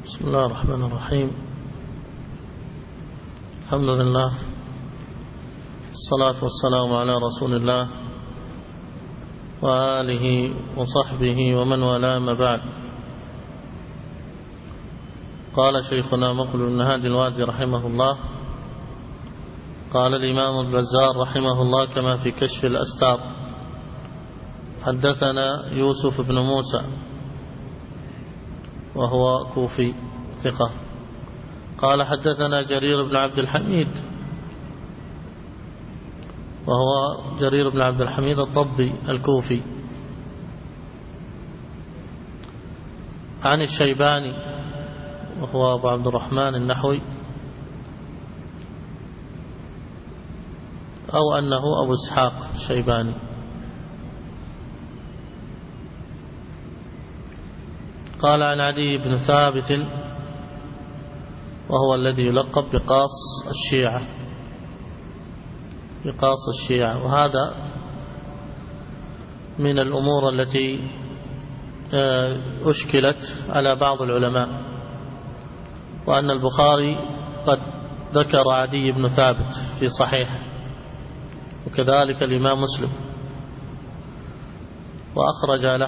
بسم الله الرحمن الرحيم. الحمد لله، الصلاة والسلام على رسول الله وآله وصحبه ومن والاه، ما بعد. قال شيخنا مقبل بن هادي الوادي رحمه الله: قال الإمام البزار رحمه الله كما في كشف الأستار: حدثنا يوسف بن موسى وهو كوفي ثقة. قال حدثنا جرير بن عبد الحميد وهو جرير بن عبد الحميد الضبي الكوفي، عن الشيباني وهو أبو عبد الرحمن النحوي، أو أنه أبو إسحاق الشيباني. قال عن عدي بن ثابت وهو الذي يلقب بقاص الشيعة، وهذا من الأمور التي أشكلت على بعض العلماء، وأن البخاري قد ذكر عدي بن ثابت في صحيحه، وكذلك الإمام مسلم وأخرج له،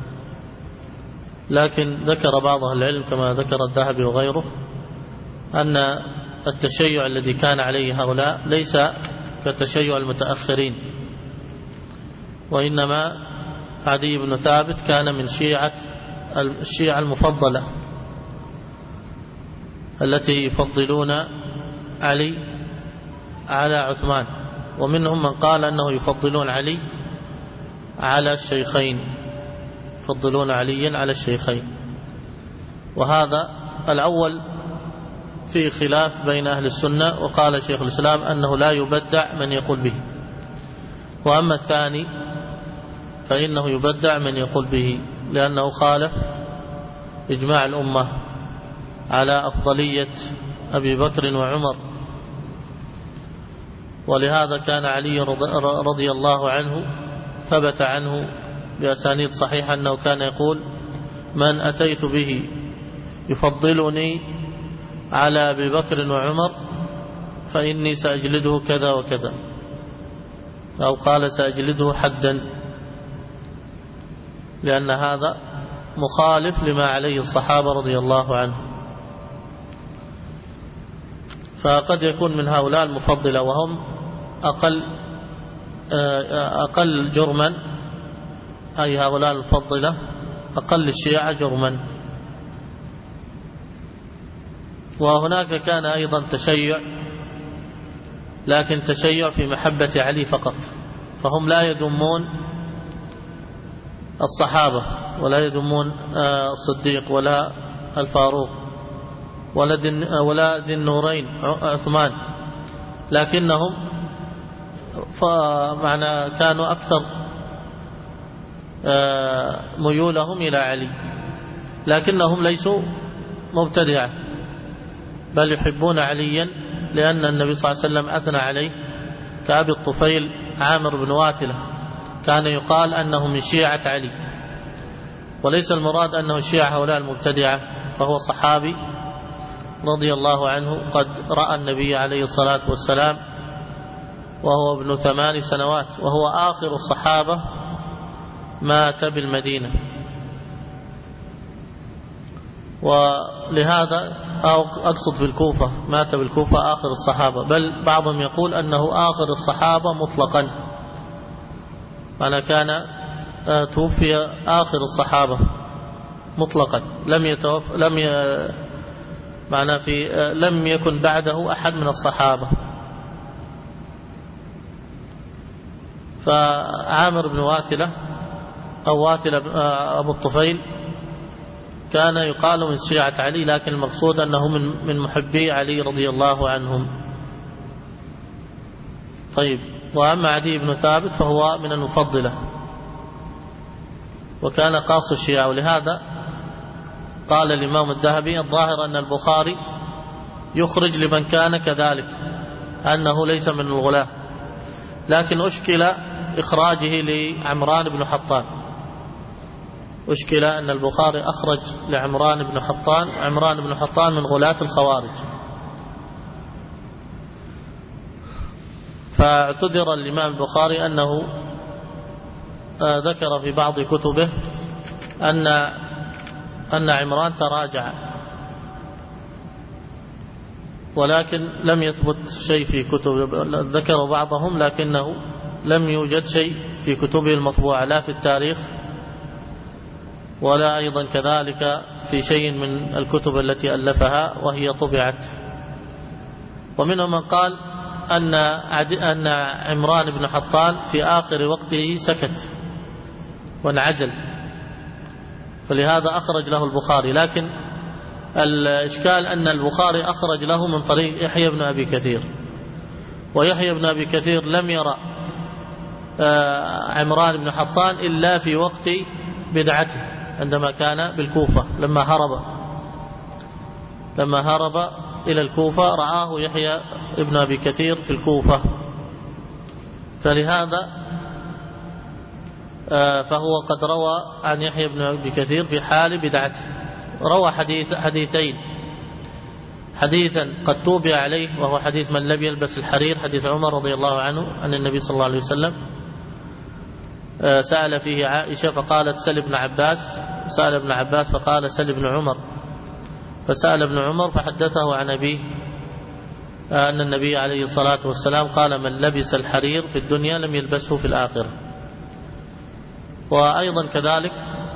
لكن ذكر بعض أهل العلم كما ذكر الذهبي وغيره أن التشيع الذي كان عليه هؤلاء ليس كتشيع المتأخرين، وإنما عدي بن ثابت كان من الشيعة المفضلة التي يفضلون علي على عثمان، ومنهم من قال أنه يفضلون علي على الشيخين، يفضلون عليا على الشيخين. وهذا الأول في خلاف بين أهل السنة، وقال شيخ الإسلام أنه لا يبدع من يقول به، وأما الثاني فإنه يبدع من يقول به، لأنه خالف إجماع الأمة على أفضلية أبي بكر وعمر. ولهذا كان علي رضي الله عنه ثبت عنه بأسانيد صحيحة أنه كان يقول: من أتيت به يفضلني على أبي بكر وعمر فإني سأجلده كذا وكذا، أو قال سأجلده حدا، لأن هذا مخالف لما عليه الصحابة رضي الله عنهم. فقد يكون من هؤلاء المفضلة وهم أقل جرما، أي هؤلاء المفضلة أقل الشيعة جرما. وهناك كان أيضا تشيع، لكن تشيع في محبة علي فقط، فهم لا يذمون الصحابة ولا يذمون الصديق ولا الفاروق ولا ذي النورين عثمان، لكنهم فمعنى كانوا أكثر ميولهم إلى علي، لكنهم ليسوا مبتدعة، بل يحبون عليا، لأن النبي صلى الله عليه وسلم أثنى عليه، كأبي الطفيل عامر بن واثلة كان يقال أنه من شيعة علي، وليس المراد أنه شيعة هؤلاء المبتدعة، فهو صحابي رضي الله عنه قد رأى النبي عليه الصلاة والسلام وهو ابن 8 سنوات، وهو آخر الصحابة مات بالمدينة، ولهذا أقصد في الكوفة، مات بالكوفة آخر الصحابة، بل بعضهم يقول أنه آخر الصحابة مطلقا، معنى كان توفي آخر الصحابة مطلقا، لم يكن بعده أحد من الصحابة. فعامر بن واثلة أو واثلة أبو الطفيل كان يقال من شيعة علي، لكن المقصود أنه من محبي علي رضي الله عنهم. طيب، وأما عدي بن ثابت فهو من المفضلة، وكان قاص الشيعة، ولهذا قال الإمام الذهبي: الظاهر أن البخاري يخرج لمن كان كذلك، أنه ليس من الغلاة، لكن أشكل إخراجه لعمران بن حطان، أشكل أن البخاري أخرج لعمران بن حطان، عمران بن حطان من غلاة الخوارج، فاعتذر الإمام البخاري أنه ذكر في بعض كتبه أن عمران تراجع، ولكن لم يثبت شيء في كتب، ذكر بعضهم لكنه لم يوجد شيء في كتبه المطبوعة، لا في التاريخ ولا أيضا كذلك في شيء من الكتب التي ألفها وهي طبعت. ومنهم من قال أن عمران بن حطان في آخر وقته سكت وانعزل، فلهذا أخرج له البخاري. لكن الإشكال أن البخاري أخرج له من طريق يحيى بن أبي كثير، ويحيى بن أبي كثير لم يرى عمران بن حطان إلا في وقت بدعته عندما كان بالكوفة، لما هرب إلى الكوفة رآه يحيى بن أبي كثير في الكوفة، فلهذا فهو قد روى عن يحيى بن أبي كثير في حال بدعته. روى حديثين، حديثا قد توبع عليه وهو حديث من لم يلبس الحرير، حديث عمر رضي الله عنه عن النبي صلى الله عليه وسلم، سأل فيه عائشة فقالت سل ابن عباس، سأل ابن عباس فقال سل ابن عمر، فسأل ابن عمر فحدثه عن أبيه أن النبي عليه الصلاة والسلام قال من لبس الحرير في الدنيا لم يلبسه في الآخرة. وأيضا كذلك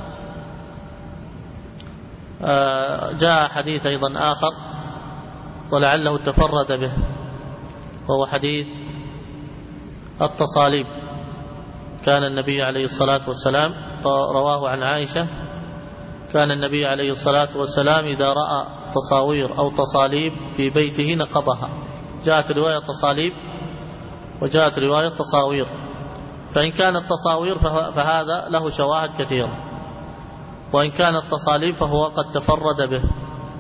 جاء حديث أيضا آخر ولعله تفرد به، وهو حديث التصاليب. كان النبي عليه الصلاة والسلام رواه عن عائشة، كان النبي عليه الصلاة والسلام إذا رأى تصاوير أو تصاليب في بيته نقضها. جاءت رواية تصاليب وجاءت رواية تصاوير، فإن كانت تصاوير فهذا له شواهد كثيرة، وإن كانت تصاليب فهو قد تفرد به.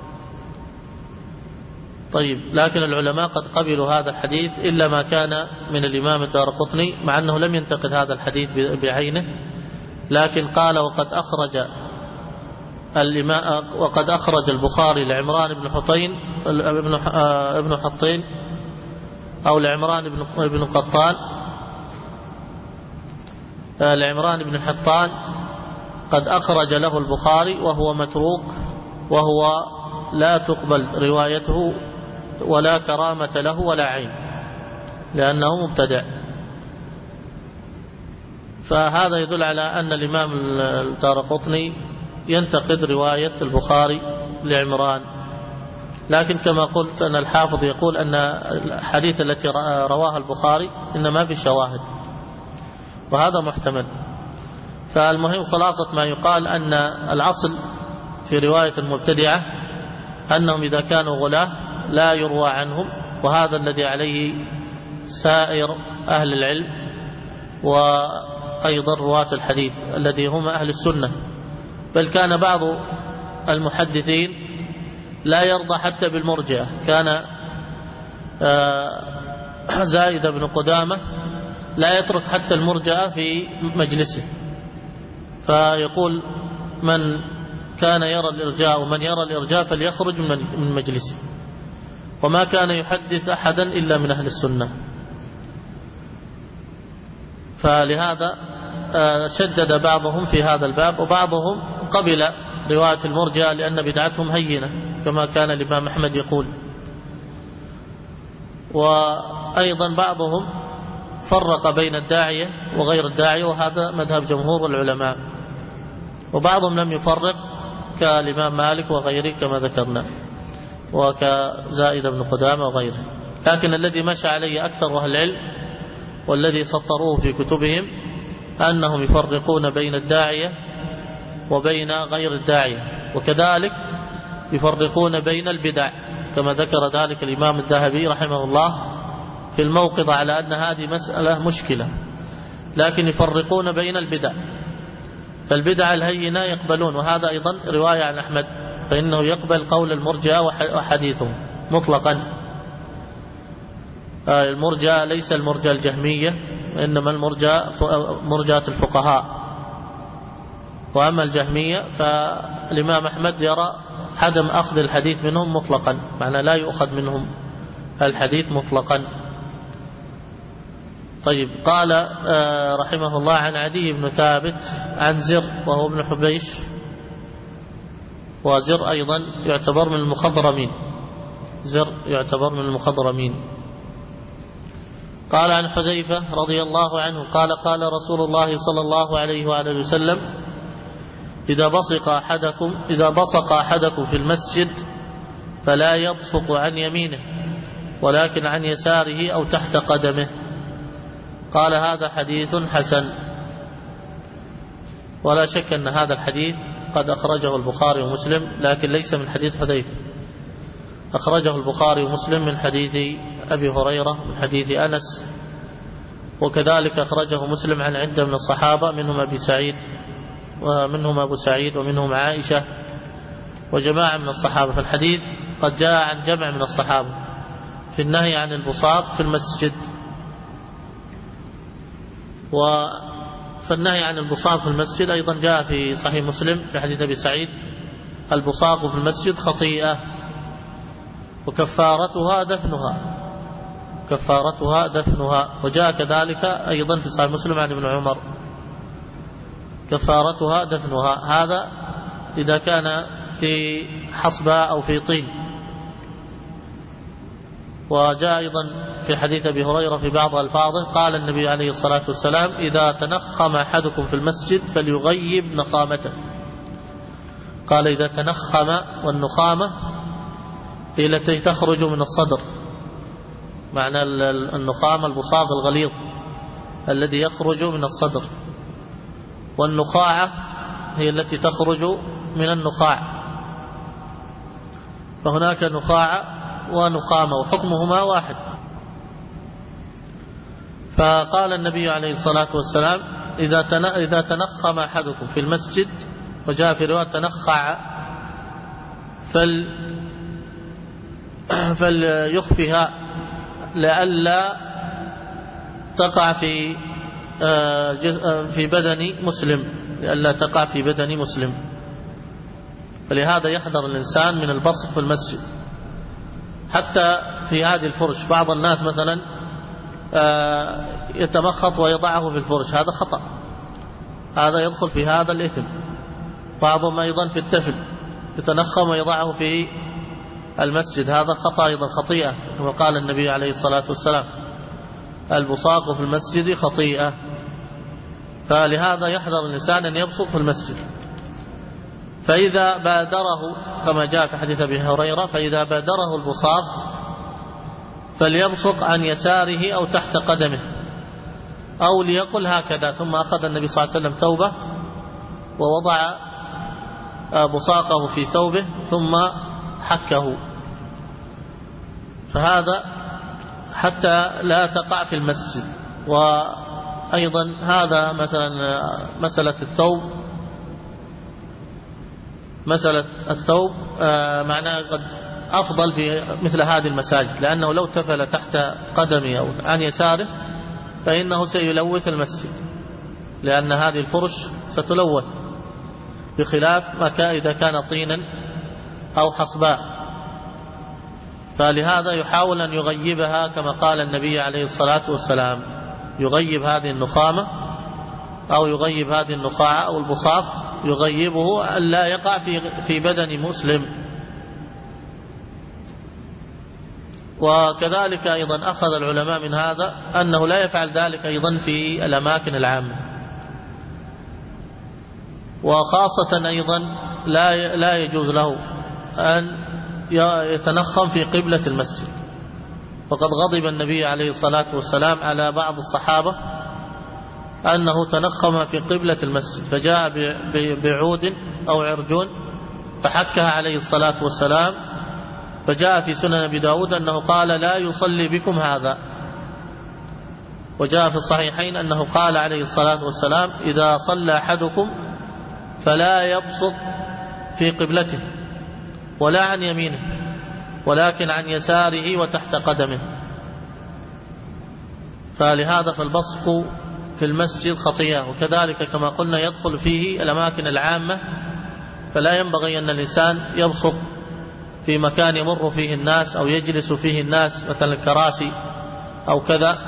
طيب، لكن العلماء قد قبلوا هذا الحديث إلا ما كان من الإمام الدارقطني، مع أنه لم ينتقد هذا الحديث بعينه، لكن قال وقد أخرج البخاري لعمران بن حطين ابن حطين أو لعمران بن قطان، لعمران بن حطان قد أخرج له البخاري وهو متروك، وهو لا تقبل روايته ولا كرامة له ولا عين لأنه مبتدع. فهذا يدل على أن الإمام الدارقطني ينتقد رواية البخاري لعمران. لكن كما قلت أن الحافظ يقول أن الحديث التي رواها البخاري إنما بشواهد، وهذا محتمل. فالمهم خلاصة ما يقال أن الأصل في رواية المبتدعة أنهم إذا كانوا غلاة لا يروى عنهم، وهذا الذي عليه سائر أهل العلم وأيضا رواة الحديث الذي هم أهل السنة. بل كان بعض المحدثين لا يرضى حتى بالمرجئة، كان زائد بن قدامة لا يترك حتى المرجئة في مجلسه، فيقول من كان يرى الإرجاء ومن يرى الإرجاء فليخرج من مجلسه، وما كان يحدث أحدا إلا من أهل السنة. فلهذا شدد بعضهم في هذا الباب، وبعضهم قبل رواية المرجئة لأن بدعتهم هينة كما كان الإمام أحمد يقول. وأيضا بعضهم فرق بين الداعية وغير الداعية، وهذا مذهب جمهور العلماء، وبعضهم لم يفرق كالإمام مالك وغيره كما ذكرنا، وكزائد بن قدامة وغيره. لكن الذي مشى عليه أكثر أهل العلم والذي سطروه في كتبهم أنهم يفرقون بين الداعية وبين غير الداعية، وكذلك يفرقون بين البدع كما ذكر ذلك الإمام الذهبي رحمه الله في الموقظة على أن هذه مسألة مشكلة. لكن يفرقون بين البدع، فالبدع الهينة يقبلون، وهذا أيضا رواية عن أحمد، فإنه يقبل قول المرجئة وحديثهم مطلقا. المرجئة ليس المرجئة الجهمية، إنما المرجئة مرجئة الفقهاء، وأما الجهمية فالإمام أحمد يرى عدم أخذ الحديث منهم مطلقا، معنى لا يؤخذ منهم الحديث مطلقا. طيب، قال رحمه الله عن عدي بن ثابت عن زر وهو ابن حبيش، وزر أيضا يعتبر من المخضرمين، زر يعتبر من المخضرمين. قال عن حذيفة رضي الله عنه قال قال رسول الله صلى الله عليه وآله وسلم: إذا بصق أحدكم في المسجد فلا يبصق عن يمينه ولكن عن يساره أو تحت قدمه. قال: هذا حديث حسن. ولا شك أن هذا الحديث قد أخرجه البخاري ومسلم، لكن ليس من حديث حذيفة، أخرجه البخاري ومسلم من حديث أبي هريرة من حديث أنس، وكذلك أخرجه مسلم عن عدة من الصحابة منهم أبو سعيد ومنهم عائشة وجماعة من الصحابة. فالحديث قد جاء عن جمع من الصحابة في النهي عن البصاق في المسجد. فالنهي عن البصاق في المسجد أيضا جاء في صحيح مسلم في حديث أبي سعيد: البصاق في المسجد خطيئة وكفارتها دفنها. وجاء كذلك أيضا في صحيح مسلم عن ابن عمر: كفارتها دفنها. هذا إذا كان في حصباء أو في طين. وجاء أيضا في حديث أبي هريرة في بعض ألفاظه قال النبي عليه الصلاة والسلام: إذا تنخم أحدكم في المسجد فليغيب نخامته. قال: إذا تنخم، والنخامة هي التي تخرج من الصدر، معنى النخامة البصاق الغليظ الذي يخرج من الصدر، والنخاعة هي التي تخرج من النخاع. فهناك نخاعة ونخامة وحكمهما واحد. فقال النبي عليه الصلاة والسلام: إذا تنخم أحدكم في المسجد، وجاء في رواية تنخع، فليخفها لئلا تقع في بدن مسلم، فلهذا يحذر الإنسان من البصق في المسجد. حتى في هذه الفرش بعض الناس مثلا يتمخط ويضعه في الفرش، هذا خطأ، هذا يدخل في هذا الإثم. بعضهم أيضا في التفل يتنخم ويضعه في المسجد، هذا خطأ أيضا، خطيئة، كما قال النبي عليه الصلاة والسلام: البصاق في المسجد خطيئة. فلهذا يحذر الإنسان أن يبصق في المسجد. فإذا بادره، كما جاء في حديث أبي هريرة: فإذا بادره البصاق فليبصق عن يساره أو تحت قدمه، أو ليقل هكذا. ثم أخذ النبي صلى الله عليه وسلم ثوبه ووضع بصاقه في ثوبه ثم حكه. فهذا حتى لا تقع في المسجد. وأيضا هذا مثلا مسألة الثوب معناه قد أفضل في مثل هذه المساجد، لأنه لو تفل تحت قدمه أو عن يساره فإنه سيلوث المسجد، لأن هذه الفرش ستلوث، بخلاف ما إذا كان طينا أو حصباء. فلهذا يحاول أن يغيبها، كما قال النبي عليه الصلاة والسلام: يغيب هذه النخامة أو يغيب هذه النخاعة أو البصاق، يغيبه ألا يقع في بدن مسلم. وكذلك أيضا أخذ العلماء من هذا أنه لا يفعل ذلك أيضا في الأماكن العامة، وخاصة أيضا لا يجوز له أن يتنخم في قبلة المسجد. وقد غضب النبي عليه الصلاة والسلام على بعض الصحابة أنه تنخم في قبلة المسجد، فجاء بعود أو عرجون فحكها عليه الصلاة والسلام. فجاء في سنن أبي داود أنه قال: لا يصلي بكم هذا. وجاء في الصحيحين أنه قال عليه الصلاة والسلام: إذا صلى أحدكم فلا يبصق في قبلته ولا عن يمينه ولكن عن يساره وتحت قدمه. فلهذا فالبصق في المسجد خطيئة، وكذلك كما قلنا يدخل فيه الأماكن العامة، فلا ينبغي أن الإنسان يبصق في مكان يمر فيه الناس أو يجلس فيه الناس مثلا الكراسي أو كذا،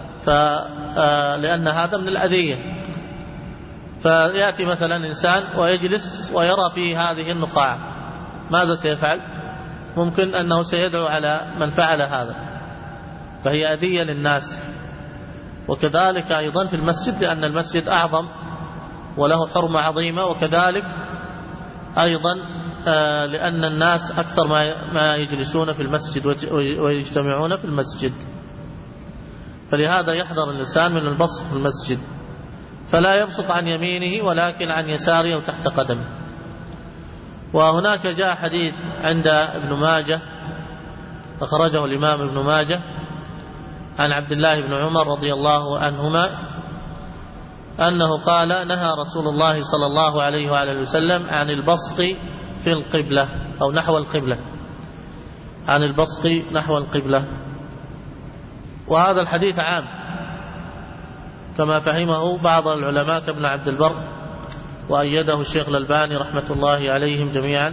لأن هذا من الأذية. فيأتي مثلا إنسان ويجلس ويرى فيه هذه النخاع، ماذا سيفعل؟ ممكن أنه سيدعو على من فعل هذا، فهي أذية للناس. وكذلك أيضا في المسجد، لأن المسجد أعظم وله حرمة عظيمة، وكذلك أيضا لأن الناس أكثر ما يجلسون في المسجد ويجتمعون في المسجد، فلهذا يحذر الإنسان من البصق في المسجد، فلا يبصق عن يمينه ولكن عن يساره أو تحت قدمه. وهناك جاء حديث عند ابن ماجه أخرجه الإمام ابن ماجه عن عبد الله بن عمر رضي الله عنهما أنه قال: نهى رسول الله صلى الله عليه وآله وسلم عن البصق في القبلة أو نحو القبلة، عن البصق نحو القبلة. وهذا الحديث عام كما فهمه بعض العلماء كابن عبد البر، وأيده الشيخ الألباني رحمة الله عليهم جميعا،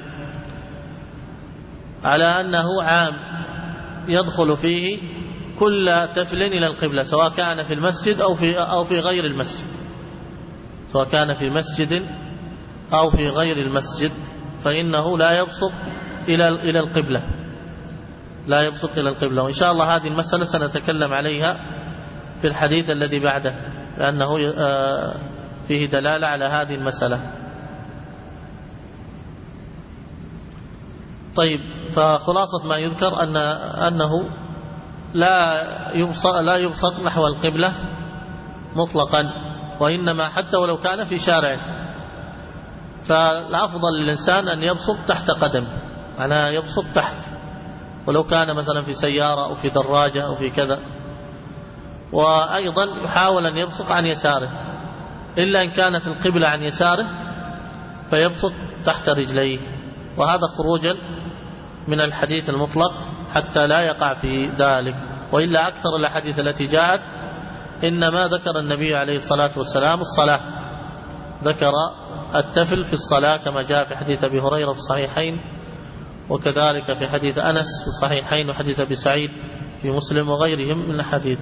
على أنه عام يدخل فيه كل تفل إلى القبلة، سواء كان في المسجد أو في غير المسجد، سواء كان في مسجد أو في غير المسجد، فإنه لا يبصق إلى القبلة، لا يبصق إلى القبلة. وإن شاء الله هذه المسألة سنتكلم عليها في الحديث الذي بعده، لأنه فيه دلالة على هذه المسألة. طيب، فخلاصة ما يذكر أنه لا يبصق نحو القبلة مطلقا، وإنما حتى ولو كان في شارع، فالأفضل للإنسان أن يبصق تحت قدم، أنا يبصق تحت، ولو كان مثلا في سيارة أو في دراجة أو في كذا. وأيضا يحاول أن يبصق عن يساره، إلا إن كانت القبلة عن يساره فيبصق تحت رجليه، وهذا خروجا من الحديث المطلق حتى لا يقع في ذلك. وإلا أكثر الأحاديث التي جاءت إنما ذكر النبي عليه الصلاة والسلام الصلاة، ذكر التفل في الصلاة كما جاء في حديث أبي هريرة في الصحيحين، وكذلك في حديث أنس في الصحيحين، وحديث أبي سعيد في مسلم وغيرهم من الحديث.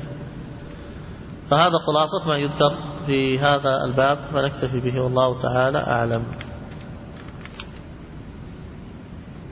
فهذا خلاصة ما يذكر في هذا الباب، ونكتفي به والله تعالى أعلم.